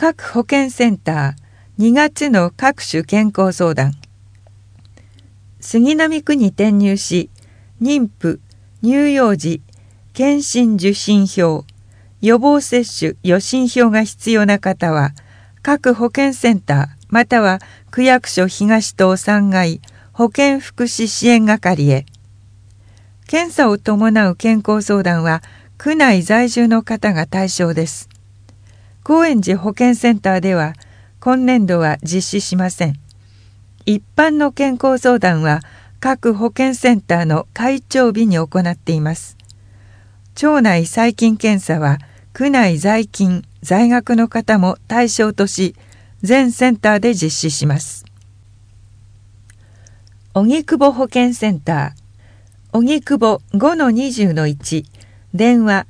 各保健センター2月の各種健康相談。杉並区に転入し、妊婦、乳幼児、検診受診票、予防接種予診票が必要な方は、各保健センターまたは区役所東棟3階保健福祉支援係へ。検査を伴う健康相談は区内在住の方が対象です。高円寺保健センターでは今年度は実施しません。一般の健康相談は各保健センターの会長日に行っています。腸内細菌検査は区内在勤・在学の方も対象とし、全センターで実施します。荻窪保健センター、荻窪 5-20-1、電話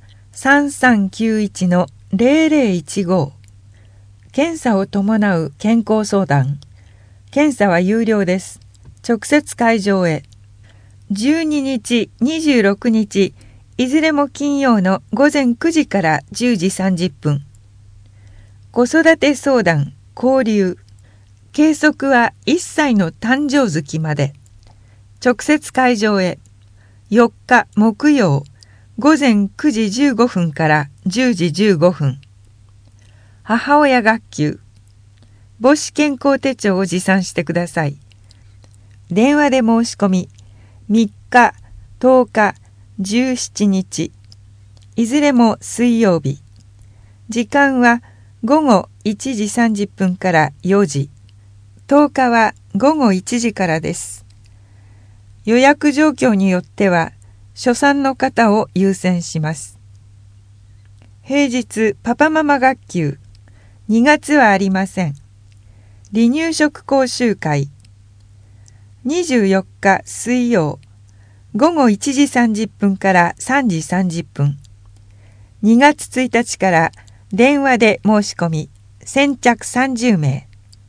3391-0015。検査を伴う健康相談。検査は有料です。直接会場へ。12日、26日、いずれも金曜の午前9時から10時30分。子育て相談、交流。計測は1歳の誕生月まで。直接会場へ。4日木曜、午前9時15分から10時15分。母親学級。母子健康手帳を持参してください。電話で申し込み、3日、10日、17日。いずれも水曜日。時間は午後1時30分から4時。10日は午後1時からです。予約状況によっては、初産の方を優先します。平日パパママ学級。2月はありません。離乳食講習会。24日水曜。午後1時30分から3時30分。2月1日から電話で申し込み、先着30名。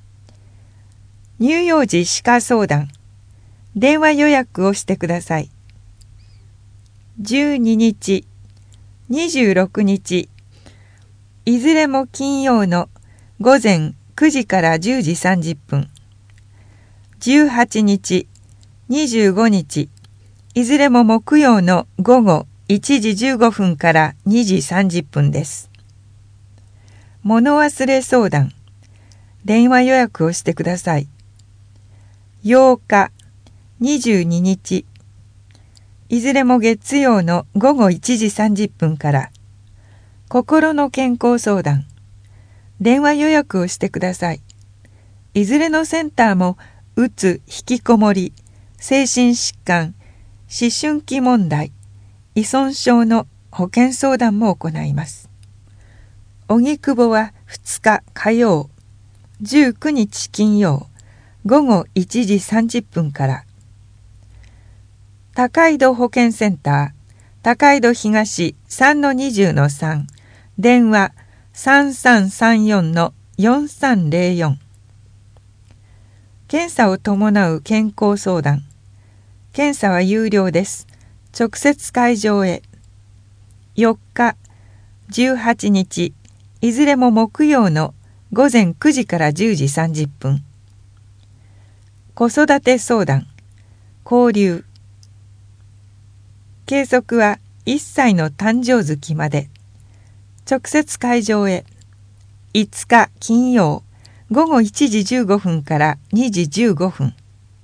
乳幼児歯科相談。電話予約をしてください。12日、26日、いずれも金曜の午前9時から10時30分。18日、25日、いずれも木曜の午後1時15分から2時30分です。物忘れ相談。電話予約をしてください。8日、22日、いずれも月曜の午後1時30分から。心の健康相談。電話予約をしてください。いずれのセンターもうつ、引きこもり、精神疾患、思春期問題、依存症の保健相談も行います。荻窪は2日火曜、19日金曜、午後1時30分から。高井戸保健センター、高井戸東 3-20-3、電話 3334-4304。検査を伴う健康相談。検査は有料です。直接会場へ。4日、18日、いずれも木曜の午前9時から10時30分。子育て相談、交流。計測は1歳の誕生月まで。直接会場へ。5日金曜、午後1時15分から2時15分。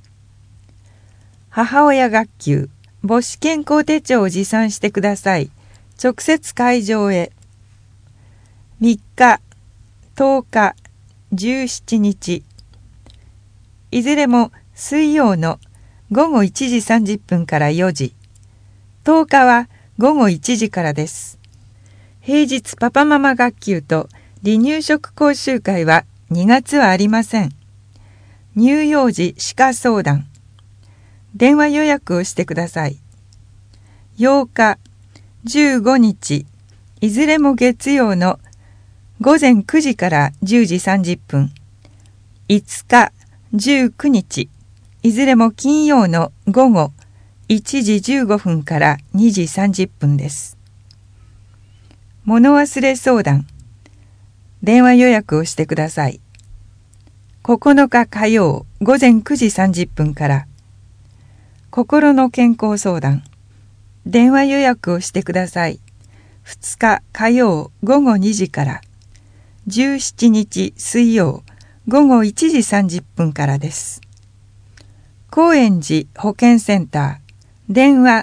母親学級、母子健康手帳を持参してください。直接会場へ。3日、10日、17日。いずれも水曜の午後1時30分から4時。10日は午後1時からです。平日パパママ学級と離乳食講習会は2月はありません。乳幼児歯科相談。電話予約をしてください。8日、15日、いずれも月曜の午前9時から10時30分。5日、19日、いずれも金曜の午後1時15分から2時30分です。物忘れ相談。 電話予約をしてください。9日火曜午前9時30分から。心の健康相談。電話予約をしてください。2日火曜午後2時から。17日水曜午後1時30分からです。高円寺保健センター。電話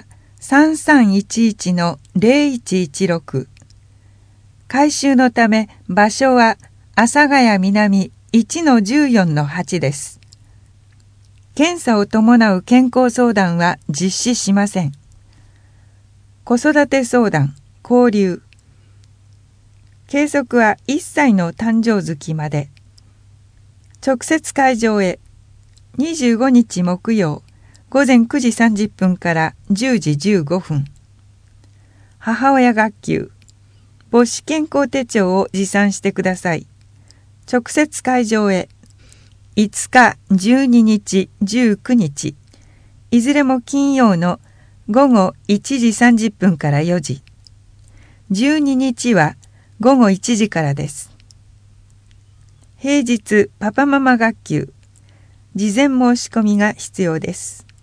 3311-0116。改修のため場所は阿佐ヶ谷南1-14-8です。検査を伴う健康相談は実施しません。子育て相談、交流。計測は1歳の誕生月まで。直接会場へ。25日木曜午前9時30分から10時15分。母親学級。母子健康手帳を持参してください。直接会場へ。5日、12日、19日。いずれも金曜の午後1時30分から4時。12日は午後1時からです。平日パパママ学級。事前申し込みが必要です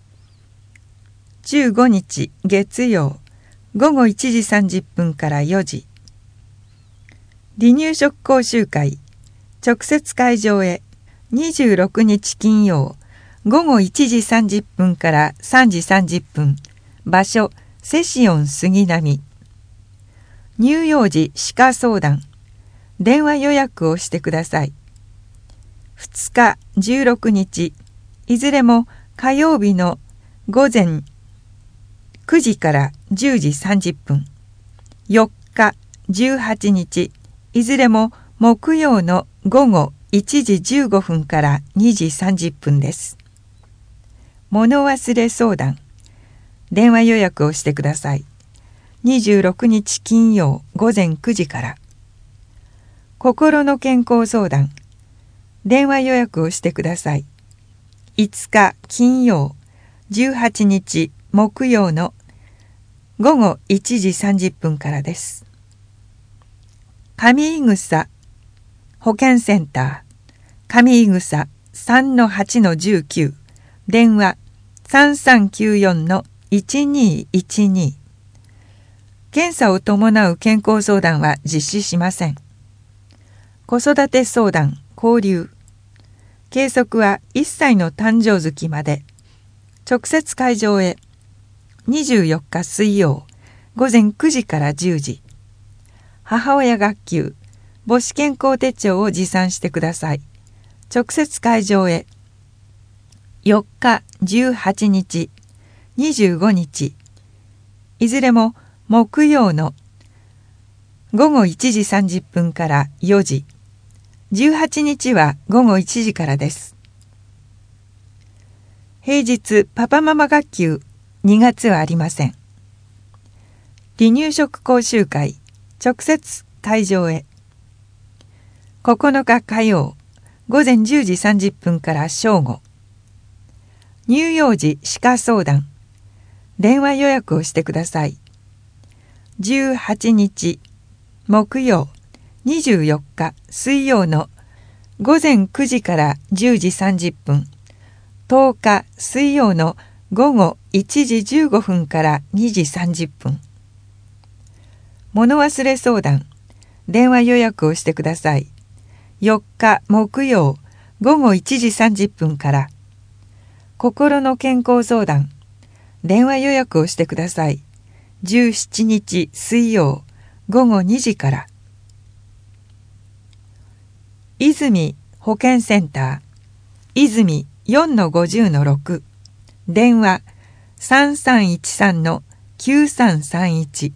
。15日月曜午後1時30分から4時。離乳食講習会。直接会場へ。26日金曜午後1時30分から3時30分。場所セシオン杉並。乳幼児歯科相談。電話予約をしてください。2日16日いずれも火曜日の午前9時から10時30分。4日18日いずれも木曜の午後1時15分から2時30分です。物忘れ相談。電話予約をしてください。26日金曜午前9時から。心の健康相談。電話予約をしてください。5日金曜、18日木曜の午後1時30分からです。上井草保健センター。上井草 3-8-19。電話 3394-1212。検査を伴う健康相談は実施しません。子育て相談、交流。計測は1歳の誕生月まで。直接会場へ。24日水曜午前9時から10時。母親学級。母子健康手帳を持参してください。直接会場へ。4日18日25日いずれも木曜の午後1時30分から4時。18日は午後1時からです。平日パパママ学級2月はありません。離乳食講習会。直接会場へ。9日火曜午前10時30分から正午。乳幼児歯科相談。電話予約をしてください。18日木曜、24日水曜の午前9時から10時30分。10日水曜の午後1時15分から2時30分。物忘れ相談。電話予約をしてください。4日木曜午後1時30分から。心の健康相談。電話予約をしてください。17日水曜午後2時から。泉保健センター。泉 4-50-6。電話 3313-9331。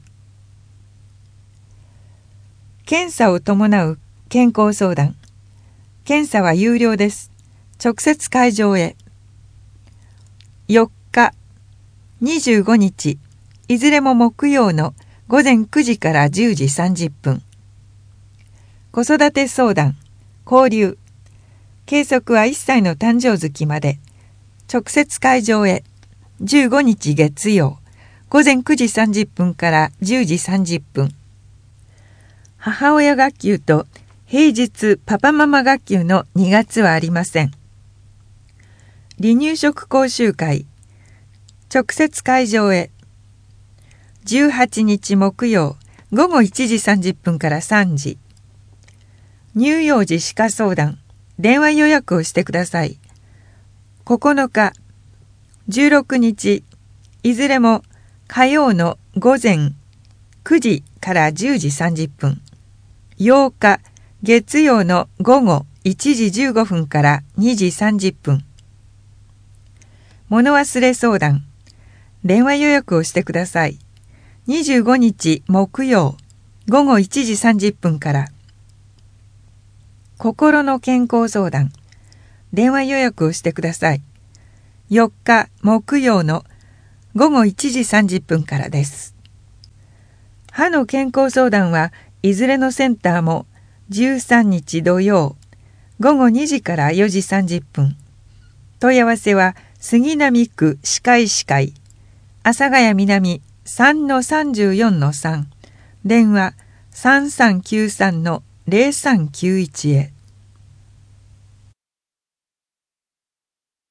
検査を伴う健康相談。検査は有料です。直接会場へ。4日、25日、いずれも木曜の午前9時から10時30分。子育て相談、交流。計測は1歳の誕生月まで。直接会場へ。15日月曜、午前9時30分から10時30分。母親学級と平日パパママ学級の2月はありません。離乳食講習会直接会場へ。18日木曜午後1時30分から3時。乳幼児歯科相談電話予約をしてください。9日、16日いずれも火曜の午前9時から10時30分。8日月曜の午後1時15分から2時30分。物忘れ相談電話予約をしてください。25日木曜午後1時30分から。心の健康相談電話予約をしてください。4日木曜の午後1時30分からです。歯の健康相談はいずれのセンターも13日土曜午後2時から4時30分。問い合わせは杉並区歯科医師会阿佐ヶ谷南 3-34-3 電話 3393-0391 へ。